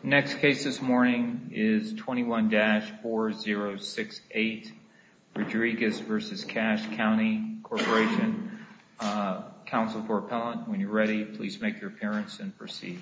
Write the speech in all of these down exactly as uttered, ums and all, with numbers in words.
Next case this morning is twenty-one dash four zero six eight, Rodriguez v. Cache County Corporation. Uh, counsel for appellant, when you're ready, please make your appearance and proceed.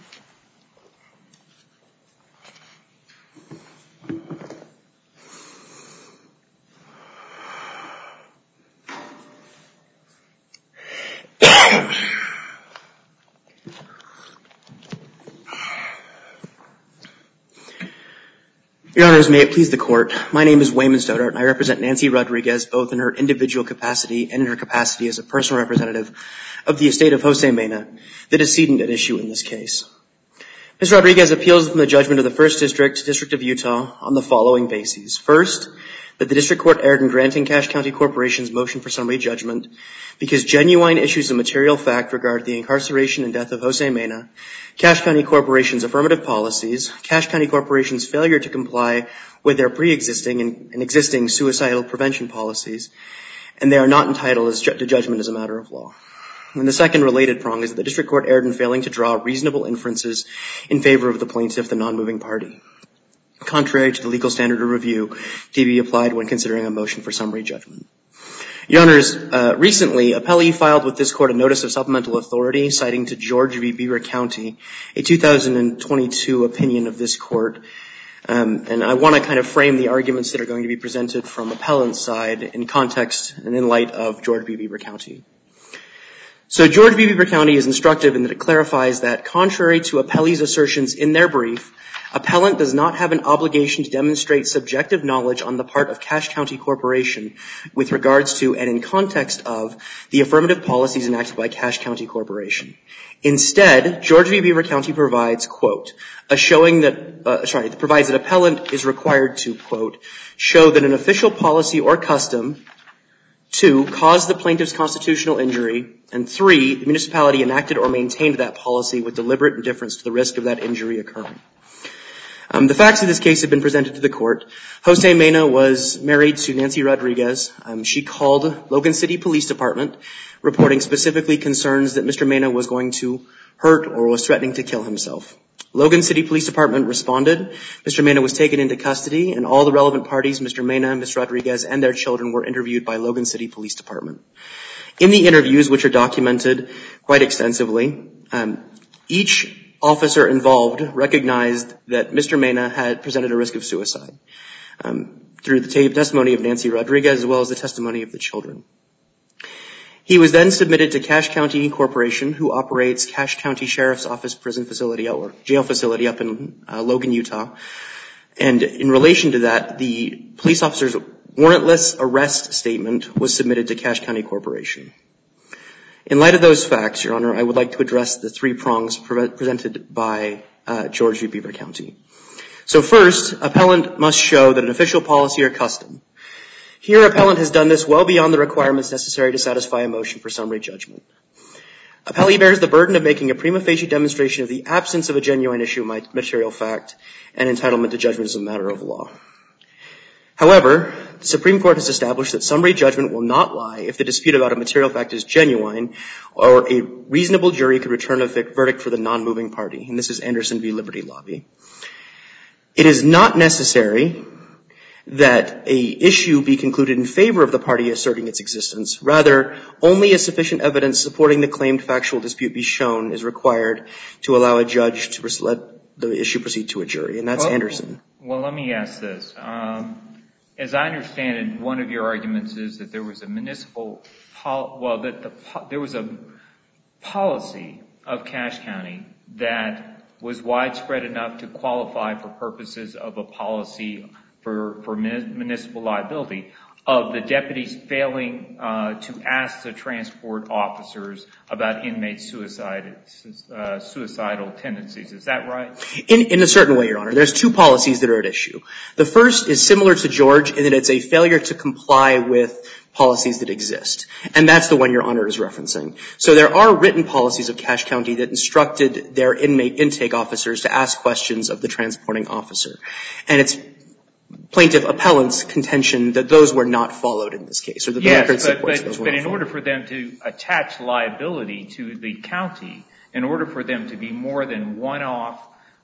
Your Honors, may it please the Court, my name is Wayman Stoddart, and I represent Nancy Rodriguez both in her individual capacity and in her capacity as a personal representative of the estate of Jose Mena, the decedent at issue in this case. Miz Rodriguez appeals from the judgment of the First District, District of Utah, on the following bases. First, that the District Court erred in granting Cache County Corporation's motion for summary judgment because genuine issues of material fact regard the incarceration and death of Jose Mena, Cache County Corporation's affirmative policies, Cache County Corporation's failure to comply with their pre-existing and, and existing suicidal prevention policies, and they are not entitled as ju- to judgment as a matter of law. And the second related prong is that the District Court erred in failing to draw reasonable inferences in favor of the plaintiff, the non-moving party, contrary to the legal standard of review to be applied when considering a motion for summary judgment. Your Honors, uh, recently, appellee filed with this Court a notice of supplemental authority citing to George v. Beaver County, a two thousand twenty-two opinion of this Court. Um, and I want to kind of frame the arguments that are going to be presented from appellant's side in context and in light of George v. Beaver County. So George v. Beaver County is instructive in that it clarifies that, contrary to appellee's assertions in their brief, appellant does not have an obligation to demonstrate subjective knowledge on the part of Cache County Corporation with regards to and in context of the affirmative policies enacted by Cache County Corporation. Instead, George v. Beaver County provides, quote, a showing that, uh, sorry, provides that appellant is required to, quote, show that an official policy or custom, two, caused the plaintiff's constitutional injury, and three, the municipality enacted or maintained that policy with deliberate indifference to the risk of that injury occurring. Um, the facts of this case have been presented to the Court. Jose Mena was married to Nancy Rodriguez. Um, she called Logan City Police Department, reporting specifically concerns that Mister Mena was going to hurt or was threatening to kill himself. Logan City Police Department responded. Mister Mena was taken into custody, and all the relevant parties, Mister Mena, Miz Rodriguez, and their children, were interviewed by Logan City Police Department. In the interviews, which are documented quite extensively, um, each officer involved recognized that Mister Mena had presented a risk of suicide um, through the testimony of Nancy Rodriguez as well as the testimony of the children. He was then submitted to Cache County Corporation, who operates Cache County Sheriff's Office prison facility or jail facility up in uh, Logan, Utah. And in relation to that, the police officer's warrantless arrest statement was submitted to Cache County Corporation. In light of those facts, Your Honor, I would like to address the three prongs pre- presented by uh, George v. Beaver County. So first, appellant must show that an official policy or custom. Here, appellant has done this well beyond the requirements necessary to satisfy a motion for summary judgment. Appellee bears the burden of making a prima facie demonstration of the absence of a genuine issue of material fact and entitlement to judgment as a matter of law. However, the Supreme Court has established that summary judgment will not lie if the dispute about a material fact is genuine or a reasonable jury could return a verdict for the non-moving party. And this is Anderson v. Liberty Lobby. It is not necessary that a issue be concluded in favor of the party asserting its existence. Rather, only a sufficient evidence supporting the claimed factual dispute be shown is required to allow a judge to let the issue proceed to a jury. And that's well, Anderson. Well, let me ask this. Um, As I understand it, one of your arguments is that there was a municipal, pol- well, that the po- there was a policy of Cache County that was widespread enough to qualify for purposes of a policy for, for municipal liability of the deputies failing uh, to ask the transport officers about inmate suicide, uh, suicidal tendencies. Is that right? In, in a certain way, Your Honor. There's two policies that are at issue. The first is similar to George in that it's a failure to comply with policies that exist. And that's the one Your Honor is referencing. So there are written policies of Cache County that instructed their inmate intake officers to ask questions of the transporting officer. And it's plaintiff appellant's contention that those were not followed in this case, or that the yes, record supports but, those but, were but not in followed. order for them to attach liability to the county, in order for them to be more than one-off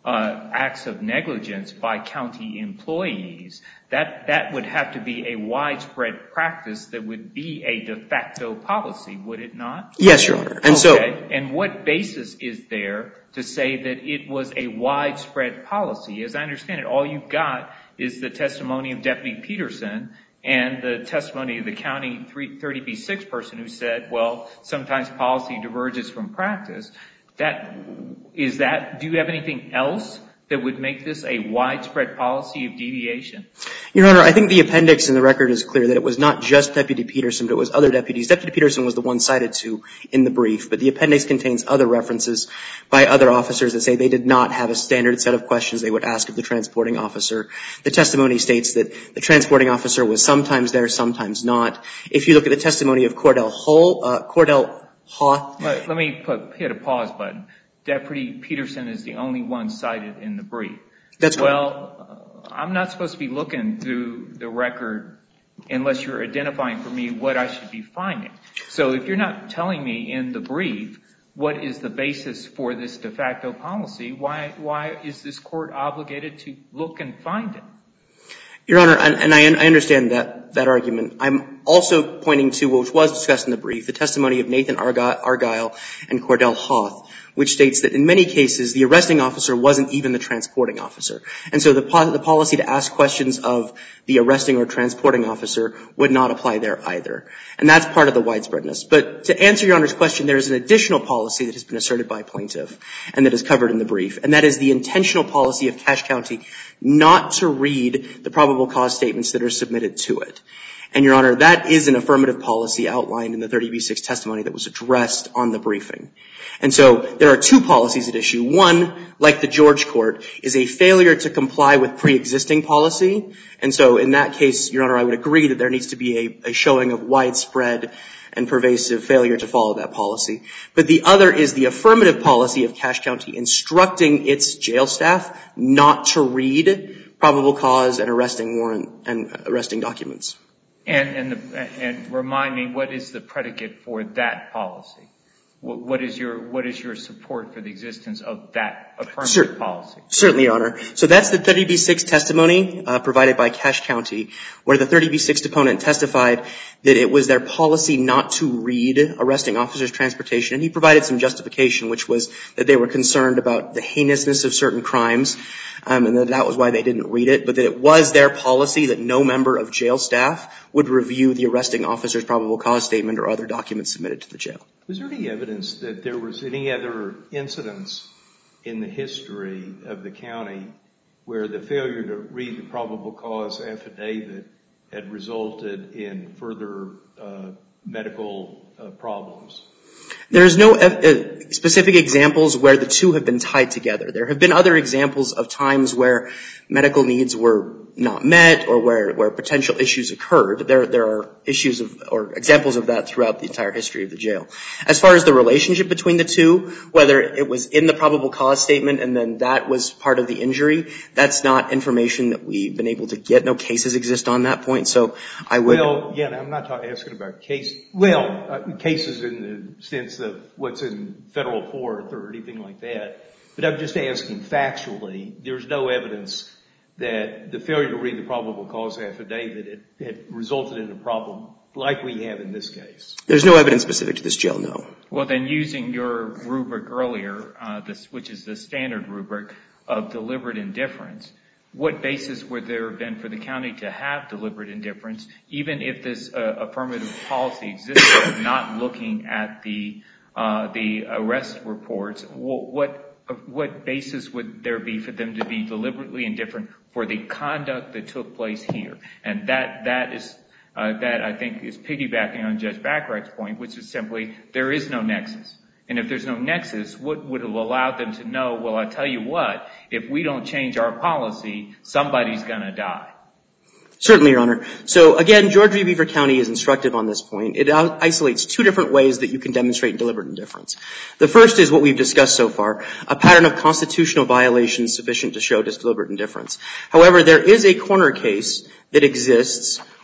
uh, acts of negligence by county employees, that, that would have to be a widespread practice that would be a de facto policy, would it not? Yes, Your Honor. And okay. So, and what basis is there to say that it was a widespread policy? As I understand it, all you've got is the testimony of Deputy Peterson and the testimony of the county thirty B six person who said, well, sometimes policy diverges from practice. That, is that, do you have anything else that would make this a widespread policy of deviation? Your Honor, I think the appendix in the record is clear that it was not just Deputy Peterson, but it was other deputies. Deputy Peterson was the one cited to in the brief, but the appendix contains other references by other officers that say they did not have a standard set of questions they would ask of the transporting officer. The testimony states that the transporting officer was sometimes there, sometimes not. If you look at the testimony of Cordell Hull, uh, Cordell Hoth. Let, let me put, hit a pause button. Deputy Peterson is the only one cited in the brief. That's correct. Well, uh, I'm not supposed to be looking through the record unless you're identifying for me what I should be finding. So if you're not telling me in the brief what is the basis for this de facto policy, why, why is this court obligated to look and find it? Your Honor, and, and I, I understand that, that argument. I'm also pointing to, which was discussed in the brief, the testimony of Nathan Argyle, Argyle and Cordell Hoth, which states that in many cases, the arresting officer wasn't even the transporting officer. And so the, po- the policy to ask questions of the arresting or transporting officer would not apply there either. And that's part of the widespreadness. But to answer Your Honor's question, there is an additional policy that has been asserted by plaintiff and that is covered in the brief, and that is the intentional policy of Cache County not to read the probable cause statements that are submitted to it. And, Your Honor, that is an affirmative policy outlined in the thirty B six testimony that was addressed on the briefing. And so there are two policies at issue. One, like the George Court, is a failure to comply with pre-existing policy. And so in that case, Your Honor, I would agree that there needs to be a, a showing of widespread and pervasive failure to follow that policy. But the other is the affirmative policy of Cache County instructing its jail staff not to read probable cause and arresting warrant and arresting documents. And, and, the, and remind me, what is the predicate for that policy? What, what is your what is your support for the existence of that affirmative Cer- policy? Certainly, Your Honor. So that's the thirty B six testimony uh, provided by Cache County, where the thirty B six deponent testified that it was their policy not to read arresting officers' transportation. And he provided some justification, which was that they were concerned about the heinousness of certain crimes, um, and that that was why they didn't read it, but that it was their policy that no member of jail staff would review the arresting officer's probable cause statement or other documents submitted to the jail. Was there any evidence that there was any other incidents in the history of the county where the failure to read the probable cause affidavit had resulted in further uh, medical uh, problems? There's no uh, specific examples where the two have been tied together. There have been other examples of times where medical needs were not met or where, where potential issues occurred. There, there are issues of, or examples of that throughout the entire history of the jail. As far as the relationship between the two, whether it was in the probable cause statement and then that was part of the injury, that's not information that we've been able to get. No cases exist on that point, so I would... Well, yeah, I'm not talking, asking about case, well, uh, cases in the sense of what's in federal court or anything like that, but I'm just asking factually, there's no evidence that the failure to read the probable cause affidavit had, had resulted in a problem like we have in this case. There's no evidence specific to this jail, no. Well, then using your rubric earlier, uh, this, which is the standard rubric of deliberate indifference, what basis would there have been for the county to have deliberate indifference, even if this uh, affirmative policy existed of not looking at the uh, the arrest reports? What, what What basis would there be for them to be deliberately indifferent for the conduct that took place here? And that that is uh, that I think is piggybacking on Judge Bacharach's point, which is simply there is no nexus. And if there's no nexus, what would have allowed them to know? Well, I tell you what, if we don't change our policy, somebody's going to die. Certainly, Your Honor. So again, George v. Beaver County is instructive on this point. It isolates two different ways that you can demonstrate deliberate indifference. The first is what we've discussed so far, a pattern of constitutional violations sufficient to show deliberate indifference. However, there is a corner case that exists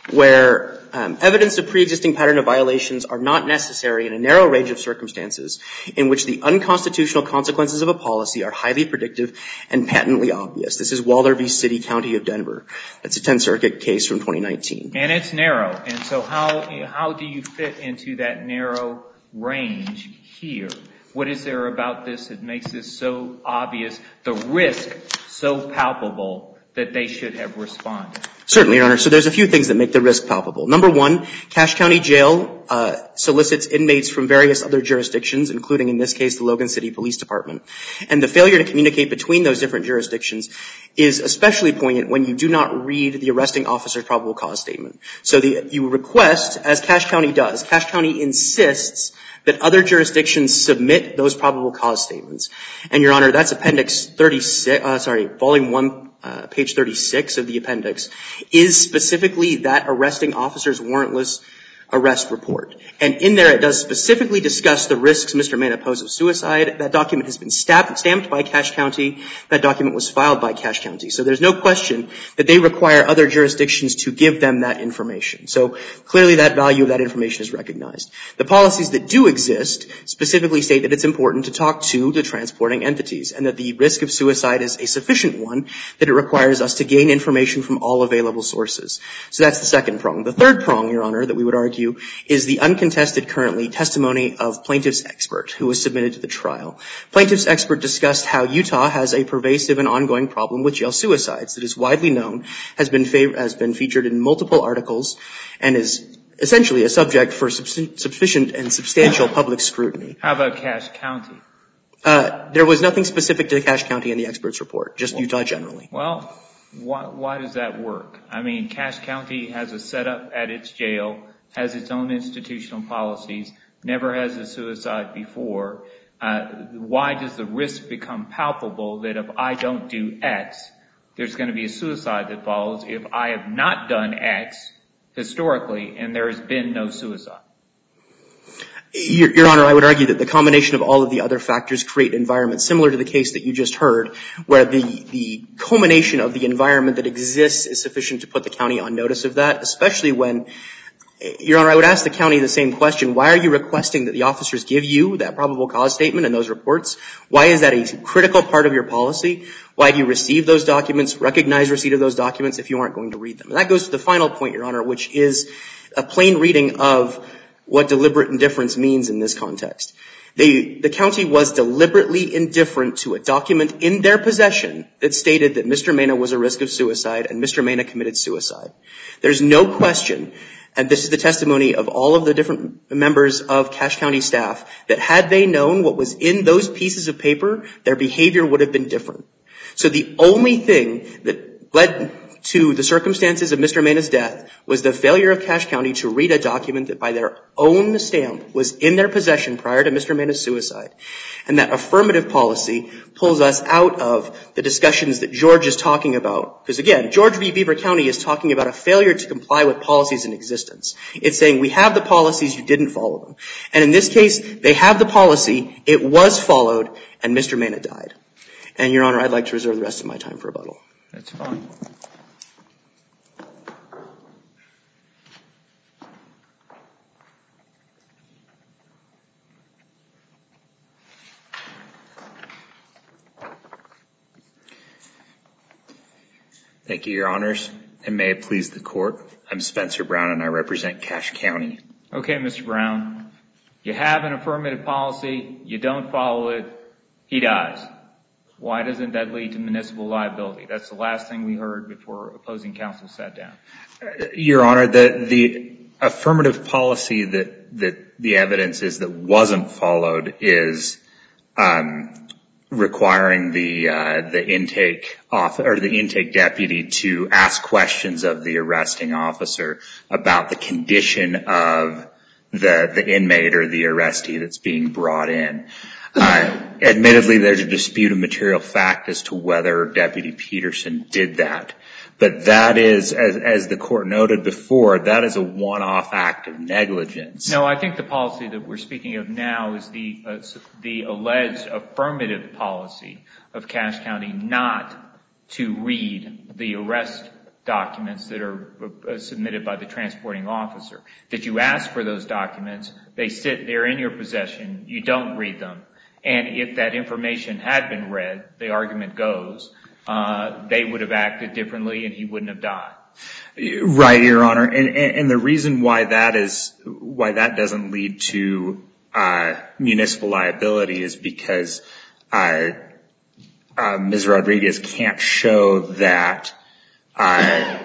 where um, evidence of pre-existing pattern of violations are not necessary in a narrow range of circumstances in which the unconstitutional consequences of a policy are highly predictive and patently obvious. This is Waller v. City County of Denver. That's a tenth Circuit case from twenty nineteen. And it's narrow. And so how how do you fit into that narrow range here? What is there about this that makes this so obvious, the risk so palpable that they should have responded? Certainly, Your Honor. So there's a few things that make the risk palpable. Number one, Cache County Jail uh, solicits inmates from various other jurisdictions, including, in this case, the Logan City Police Department. And the failure to communicate between those different jurisdictions is especially poignant when you do not read the arresting officer's probable cause statement. So the, you request, as Cache County does, Cache County insists that other jurisdictions submit those probable cause statements. And, Your Honor, that's Appendix thirty-six, uh, sorry, Volume one, uh, page thirty-six of the appendix, is specifically that arresting officer's warrantless arrest report. And in there it does specifically discuss the risks Mister Mena posed of suicide. That document has been stamped, stamped by Cache County. That document was filed by Cache County. So there's no question that they require other jurisdictions to give them that information. So clearly that value of that information is recognized. The policies that do exist specifically state that it's important to talk to the transporting entities and that the risk of suicide is a sufficient one, that it requires us to gain information from all available sources. So that's the second prong. The third prong, Your Honor, that we would argue is the uncontested currently testimony of plaintiff's expert who was submitted to the trial. Plaintiff's expert discussed how Utah has a pervasive and ongoing problem with jail suicides that is widely known, has been fav- has been featured in multiple articles, and is essentially a subject for subs- sufficient and substantial public scrutiny. How about Cache County? Uh, there was nothing specific to Cache County in the expert's report, just well, Utah generally. Well, why, why does that work? I mean, Cache County has a setup at its jail, has its own institutional policies, never has a suicide before. Uh, why does the risk become palpable that if I don't do X, there's going to be a suicide that follows if I have not done X historically and there has been no suicide? Your, Your Honor, I would argue that the combination of all of the other factors create an environment similar to the case that you just heard, where the, the culmination of the environment that exists is sufficient to put the county on notice of that, especially when, Your Honor, I would ask the county the same question. Why are you requesting that the officers give you that probable cause statement and those reports? Why is that a critical part of your policy? Why do you receive those documents, recognize receipt of those documents if you aren't going to read them? And that goes to the final point, Your Honor, which is a plain reading of what deliberate indifference means in this context. They, the county was deliberately indifferent to a document in their possession that stated that Mister Mena was a risk of suicide and Mister Mena committed suicide. There's no question, and this is the testimony of all of the different members of Cache County staff, that had they known what was in those pieces of paper, their behavior would have been different. So the only thing that led to the circumstances of Mister Mena's death was the failure of Cache County to read a document that by their own stamp was in their possession prior to Mister Mena's suicide. And that affirmative policy pulls us out of the discussions that George is talking about. Because again, George v. Beaver County is talking about a failure to comply with policies in existence. It's saying we have the policies, you didn't follow them. And in this case, they have the policy, it was followed, and Mister Mena died. And Your Honor, I'd like to reserve the rest of my time for rebuttal. That's fine. Thank you, Your Honors, and may it please the Court. I'm Spencer Brown, and I represent Cache County. Okay, Mister Brown, you have an affirmative policy, you don't follow it, he dies. Why doesn't that lead to municipal liability? That's the last thing we heard before opposing counsel sat down. Your Honor, the, the affirmative policy that, that the evidence is that wasn't followed is um, requiring the uh, the intake off or the intake deputy to ask questions of the arresting officer about the condition of the the inmate or the arrestee that's being brought in. Uh, admittedly, there's a dispute of material fact as to whether Deputy Peterson did that. But that is, as, as the Court noted before, that is a one-off act of negligence. No, I think the policy that we're speaking of now is the uh, the alleged affirmative policy of Cache County not to read the arrest documents that are uh, submitted by the transporting officer, that you ask for those documents, they sit there in your possession, you don't read them, and if that information had been read, the argument goes, uh, they would have acted differently and he wouldn't have died. Right, Your Honor, and, and, and the reason why that is, why that doesn't lead to uh, municipal liability is because uh, uh, Miz Rodriguez can't show that uh,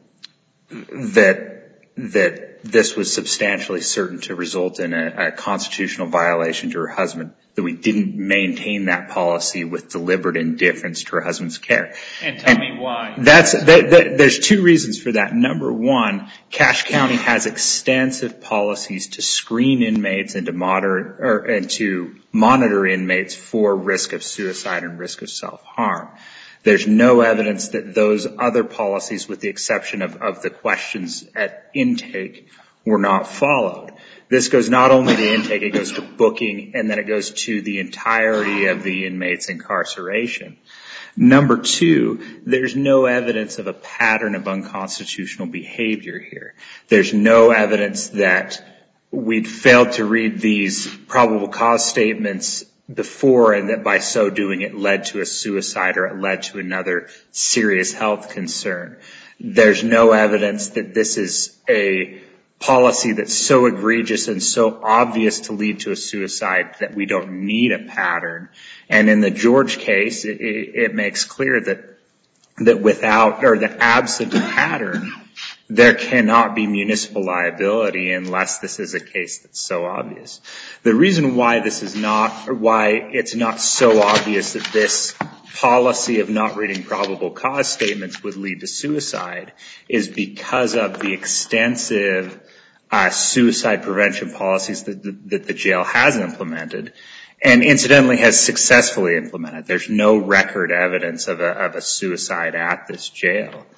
that that this was substantially certain to result in a, a constitutional violation to her husband, that we didn't maintain that policy with deliberate indifference to her husband's care. And tell and me why. That's that, that, there's two reasons for that. Number one, Cache County has extensive policies to screen inmates and to monitor or and to monitor inmates for risk of suicide and risk of self-harm. There's no evidence that those other policies, with the exception of, of the questions at intake, were not followed. This goes not only to intake, it goes to booking, and then it goes to the entirety of the inmate's incarceration. Number two, there's no evidence of a pattern of unconstitutional behavior here. There's no evidence that we'd failed to read these probable cause statements before, and that by so doing it led to a suicide or it led to another serious health concern. There's no evidence that this is a policy that's so egregious and so obvious to lead to a suicide that we don't need a pattern. And in the George case, it, it makes clear that that without or the absent a pattern, there cannot be municipal liability unless this is a case that's so obvious. The reason why this is not, or why it's not so obvious that this policy of not reading probable cause statements would lead to suicide is because of the extensive uh, suicide prevention policies that the, that the jail has implemented, and incidentally has successfully implemented. There's no record evidence of a, of a suicide at this jail.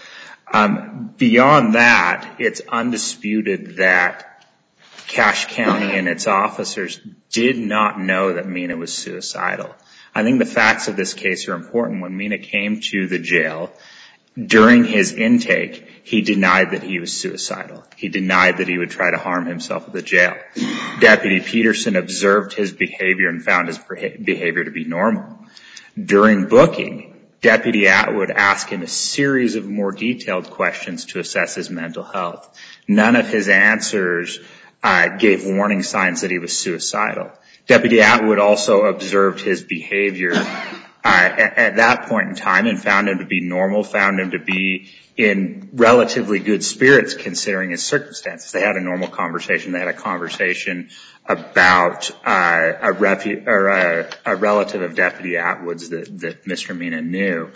Um, beyond that, it's undisputed that Cache County and its officers did not know that Mina was suicidal. I think the facts of this case are important. When Mina came to the jail, during his intake, he denied that he was suicidal. He denied that he would try to harm himself at the jail. Deputy Peterson observed his behavior and found his behavior to be normal. During booking, Deputy Atwood asked him a series of more detailed questions to assess his mental health. None of his answers uh, gave warning signs that he was suicidal. Deputy Atwood also observed his behavior uh, at, at that point in time and found him to be normal, found him to be in relatively good spirits considering his circumstances. They had a normal conversation. They had a conversation about uh, a, refu- or a, a relative of Deputy Atwood's that, that Mister Mina knew.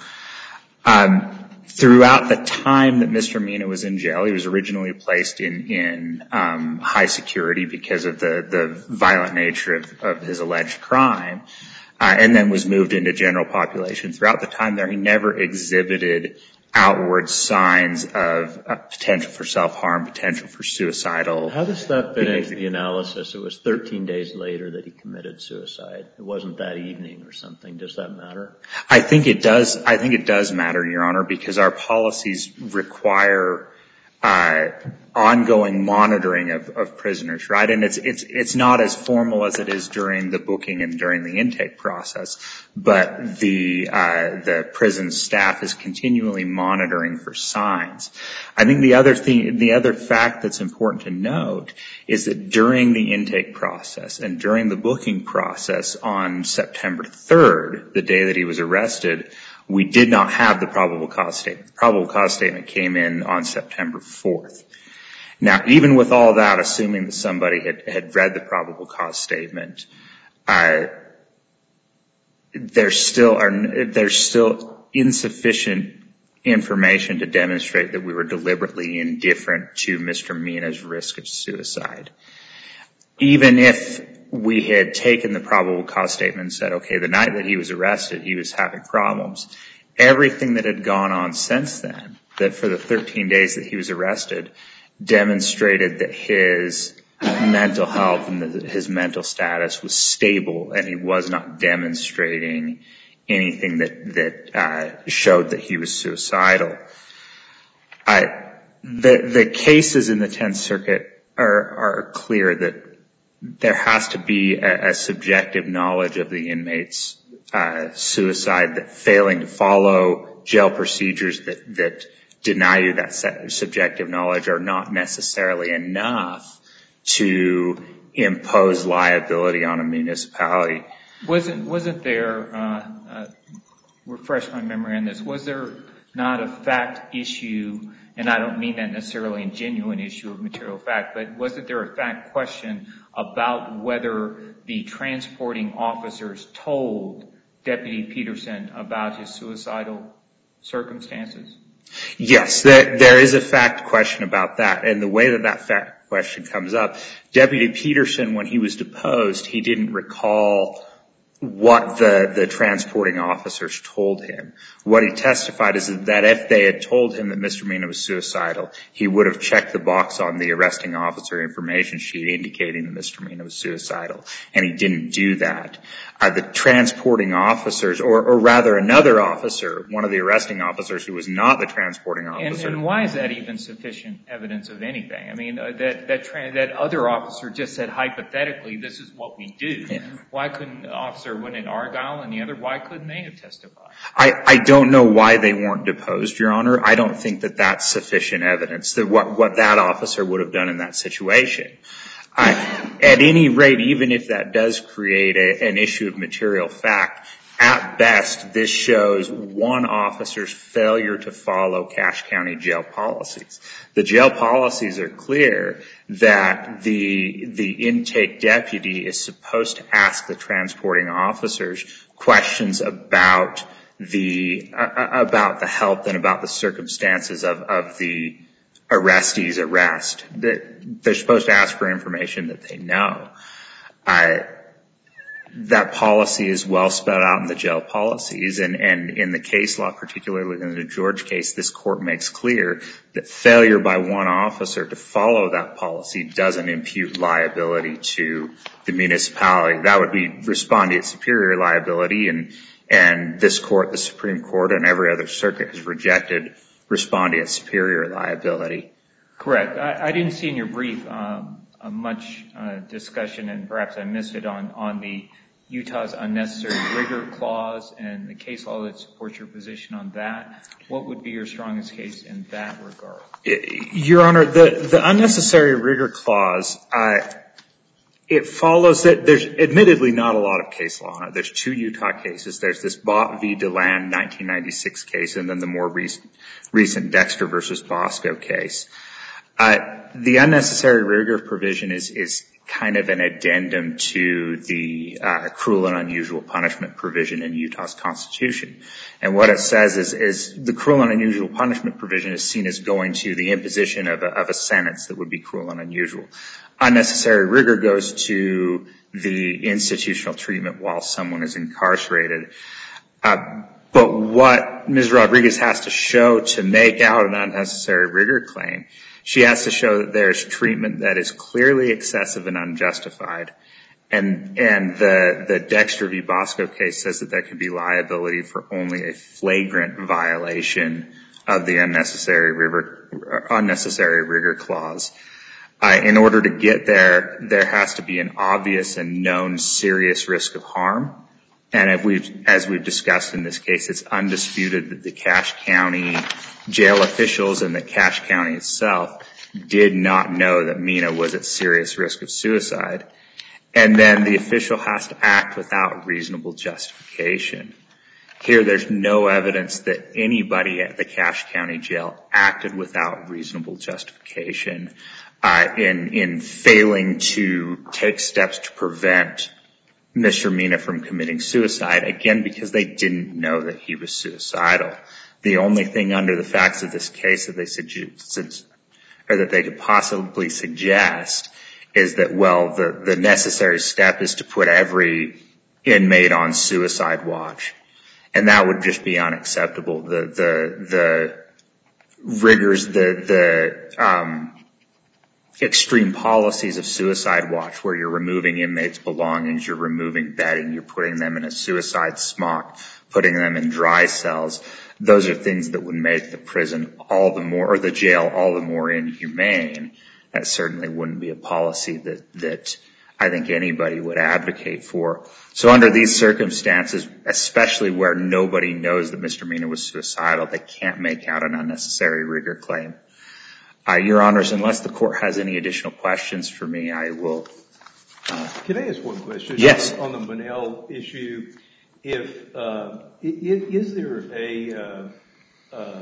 Um, throughout the time that Mister Mina was in jail, he was originally placed in, in um, high security because of the, the violent nature of, of his alleged crime, uh, and then was moved into general population. Throughout the time there, he never exhibited outward signs of uh, potential for self-harm, potential for suicidal. How does that fit into the analysis? It was thirteen days later that he committed suicide. It wasn't that evening or something. Does that matter? I think it does. I think it does matter, Your Honor, because our policies require uh, ongoing monitoring of, of prisoners, right? And it's it's it's not as formal as it is during the booking and during the intake process, but the uh, the prison staff is continually monitoring for signs. I think the other thing, the other fact that's important to note is that during the intake process and during the booking process on September third, the day that he was arrested, we did not have the probable cause statement. The probable cause statement came in on September fourth. Now, even with all that, assuming that somebody had, had read the probable cause statement, uh, there's still are, there's still insufficient information to demonstrate that we were deliberately indifferent to Mister Mina's risk of suicide. Even if we had taken the probable cause statement and said, okay, the night that he was arrested, he was having problems, everything that had gone on since then, that for the thirteen days that he was arrested, demonstrated that his mental health and the, his mental status was stable, and he was not demonstrating anything that that uh, showed that he was suicidal. I, the, the cases in the Tenth Circuit are, are clear that there has to be a, a subjective knowledge of the inmate's uh, suicide, that failing to follow jail procedures that, that deny you that subjective knowledge are not necessarily enough to impose liability on a municipality. Wasn't, wasn't there, uh, uh, refresh my memory on this, was there not a fact issue, and I don't mean that necessarily a genuine issue of material fact, but wasn't there a fact question about whether the transporting officers told Deputy Peterson about his suicidal circumstances? Yes, there, there is a fact question about that, and the way that that fact question comes up, Deputy Peterson, when he was deposed, he didn't recall what the, the transporting officers told him. What he testified is that if they had told him that Mister Mina was suicidal, he would have checked the box on the arresting officer information sheet indicating that Mister Mina was suicidal, and he didn't do that. Uh, the transporting officers, or, or rather another officer, one of the arresting officers who was not the transporting officer. And, and why is that even sufficient evidence of anything? I mean, uh, that that, tra- that other officer just said hypothetically, this is what we do. Yeah. Why couldn't the officer, when in Argyle and the other, why couldn't they have testified? I, I don't know why they weren't deposed, Your Honor. I don't think that that's sufficient evidence, that what, what that officer would have done in that situation. I, at any rate, even if that does create a, an issue of material fact, at best, this shows one officer's failure to follow Cache County jail policies. The jail policies are clear that the, the intake deputy is supposed to ask the transporting officers questions about the, uh, about the health and about the circumstances of, of the arrestee's arrest. That they're supposed to ask for information that they know. Uh, that policy is well spelled out in the jail policies, and, and in the case law, particularly in the George case, this court makes clear that failure by one officer to follow that policy doesn't impute liability to the municipality. That would be respondeat superior liability, and, and this court, the Supreme Court, and every other circuit has rejected respondeat superior liability. Correct. I, I didn't see in your brief um, a much uh, discussion, and perhaps I missed it, on, on the Utah's unnecessary rigor clause and the case law that supports your position on that. What would be your strongest case in that regard? Your Honor, the, the unnecessary rigor clause, uh, it follows that there's admittedly not a lot of case law on it. There's two Utah cases. There's this Bott v. DeLand nineteen ninety-six case, and then the more recent, recent Dexter versus Bosco case. Uh, the unnecessary rigor provision is, is kind of an addendum to the uh, cruel and unusual punishment provision in Utah's Constitution. And what it says is, is the cruel and unusual punishment provision is seen as going to the imposition of a, of a sentence that would be cruel and unusual. Unnecessary rigor goes to the institutional treatment while someone is incarcerated. Uh, but what Miz Rodriguez has to show to make out an unnecessary rigor claim, she has to show that there's treatment that is clearly excessive and unjustified. And, and the, the Dexter v. Bosco case says that there can be liability for only a flagrant violation of the unnecessary rigor, unnecessary rigor clause. Uh, in order to get there, there has to be an obvious and known serious risk of harm. And if we've, as we've discussed in this case, it's undisputed that the Cache County jail officials and the Cache County itself did not know that Mina was at serious risk of suicide. And then the official has to act without reasonable justification. Here, there's no evidence that anybody at the Cache County jail acted without reasonable justification uh, in, in failing to take steps to prevent Mister Mina from committing suicide, again, because they didn't know that he was suicidal. The only thing under the facts of this case that they suggest, or that they could possibly suggest, is that, well, the, the necessary step is to put every inmate on suicide watch. And that would just be unacceptable. The, the, the rigors, the, the, um, extreme policies of suicide watch where you're removing inmates' belongings, you're removing bedding, you're putting them in a suicide smock, putting them in dry cells. Those are things that would make the prison all the more, or the jail all the more inhumane. That certainly wouldn't be a policy that, that I think anybody would advocate for. So under these circumstances, especially where nobody knows that Mister Mena was suicidal, they can't make out an unnecessary rigor claim. Uh, Your Honors, unless the court has any additional questions for me, I will. Uh, Can I ask one question? Yes. On, on the Monell issue, if uh, is there a, uh, uh,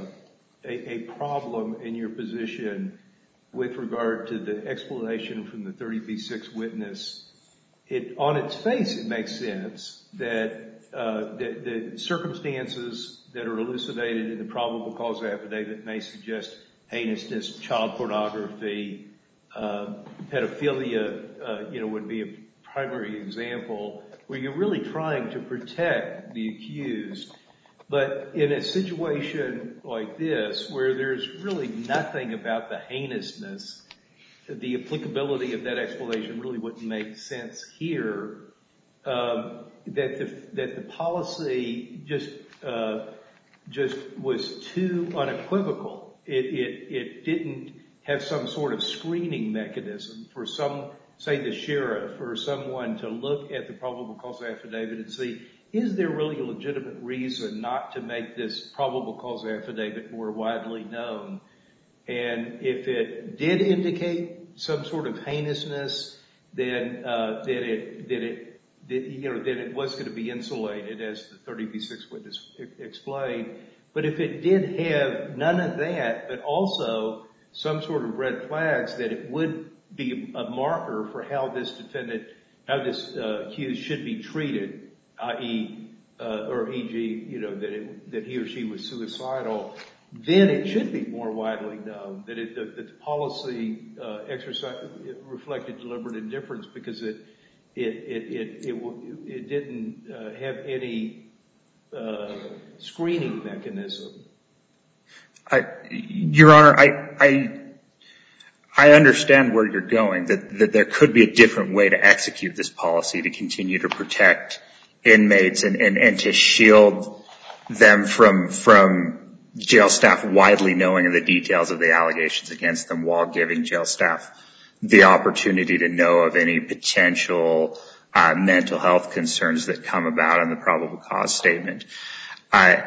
a a problem in your position with regard to the explanation from the thirty B six witness? It, on its face, it makes sense that uh, the, the circumstances that are elucidated in the probable cause affidavit may suggest heinousness, child pornography, uh, pedophilia, uh, you know, would be a primary example where you're really trying to protect the accused. But in a situation like this, where there's really nothing about the heinousness, the applicability of that explanation really wouldn't make sense here. Um, that the that the policy just uh, just was too unequivocal. It, it it didn't have some sort of screening mechanism for some, say the sheriff or someone to look at the probable cause affidavit and see, is there really a legitimate reason not to make this probable cause affidavit more widely known? And if it did indicate some sort of heinousness, then uh, that it that it that, you know that it was going to be insulated, as the thirty B six witness explained. But if it did have none of that, but also some sort of red flags, that it would be a marker for how this defendant, how this uh, accused should be treated, that is, uh, or e g, you know, that it, that he or she was suicidal, then it should be more widely known that, it, that the policy uh, exercise reflected deliberate indifference because it it it it it, it didn't uh, have any uh, screening mechanism. I, Your Honor, I, I, I understand where you're going, that, that there could be a different way to execute this policy to continue to protect inmates and, and, and to shield them from, from jail staff widely knowing the details of the allegations against them, while giving jail staff the opportunity to know of any potential uh, mental health concerns that come about in the probable cause statement. Uh,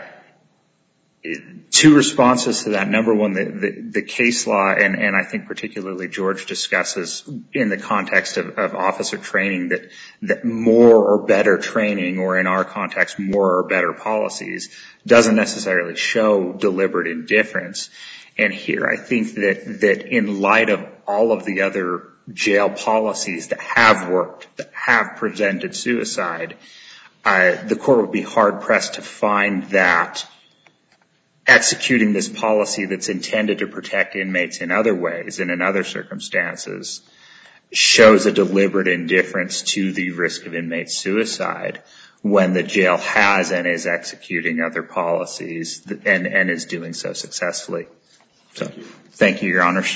Two responses to that. Number one, the, the, the case law, and, and I think particularly George discusses in the context of, of officer training, that, that more or better training, or in our context, more or better policies, doesn't necessarily show deliberate indifference. And here I think that, that in light of all of the other jail policies that have worked, that have prevented suicide, uh, the court would be hard pressed to find that executing this policy that's intended to protect inmates in other ways and in other circumstances shows a deliberate indifference to the risk of inmate suicide when the jail has and is executing other policies and, and is doing so successfully. So, thank you, thank you, Your Honors.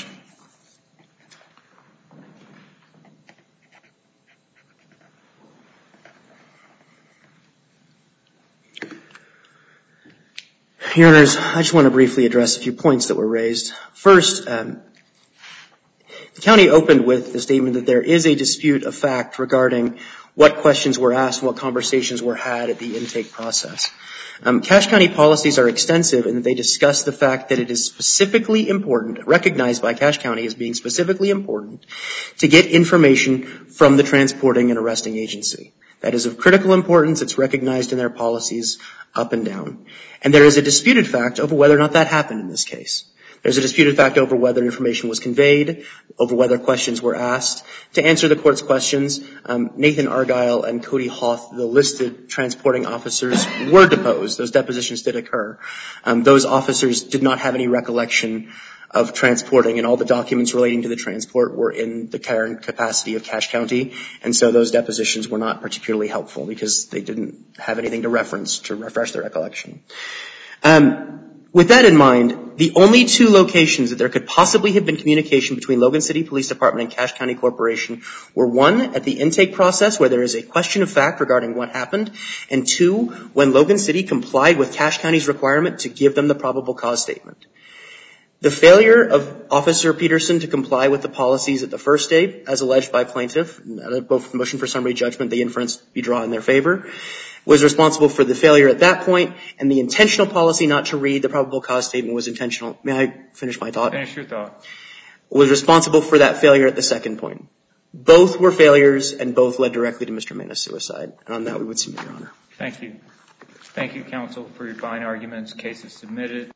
Your Honors, I just want to briefly address a few points that were raised. First, um, the county opened with the statement that there is a dispute of fact regarding what questions were asked and what conversations were had at the intake process. Um, Cache County policies are extensive in that they discuss the fact that it is specifically important, recognized by Cache County as being specifically important, to get information from the transporting and arresting agency. That is of critical importance. It's recognized in their policies up and down. And there is a disputed fact over whether or not that happened in this case. There's a disputed fact over whether information was conveyed, over whether questions were asked. To answer the court's questions, um, Nathan Argyle and Cody Hoth, the listed transporting officers, were deposed. Those depositions did occur. Um, those officers did not have any recollection of transporting, and all the documents relating to the transport were in the current capacity of Cache County, and so those depositions were not particularly helpful because they didn't have anything to reference to refresh their recollection. Um, with that in mind, The only two locations that there could possibly have been communication between Logan City Police Department and Cache County Corporation were one, at the intake process where there is a question of fact regarding what happened, and two, when Logan City complied with Cache County's requirement to give them the probable cause statement. The failure of Officer Peterson to comply with the policies at the first day, as alleged by plaintiff, both the motion for summary judgment, the inference be drawn in their favor, was responsible for the failure at that point, and the intentional policy not to read the probable cause statement was intentional. May I finish my thought? Finish your thought. Was responsible for that failure at the second point. Both were failures, and both led directly to Mister Mena's suicide. And on that, we would submit, Your Honor. Thank you. Thank you, counsel, for your fine arguments. Case is submitted.